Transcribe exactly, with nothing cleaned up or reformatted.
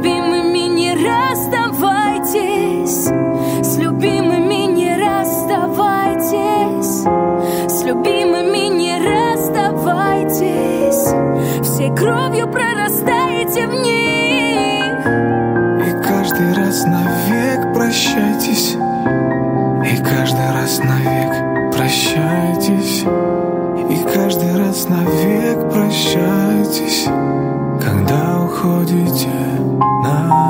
любимыми не расставайтесь, с любимыми не расставайтесь, с любимыми не расставайтесь, всей кровью прорастаете в них. И каждый раз навек прощайтесь, и каждый раз навек прощайтесь, и каждый раз навек прощайтесь, когда уходите на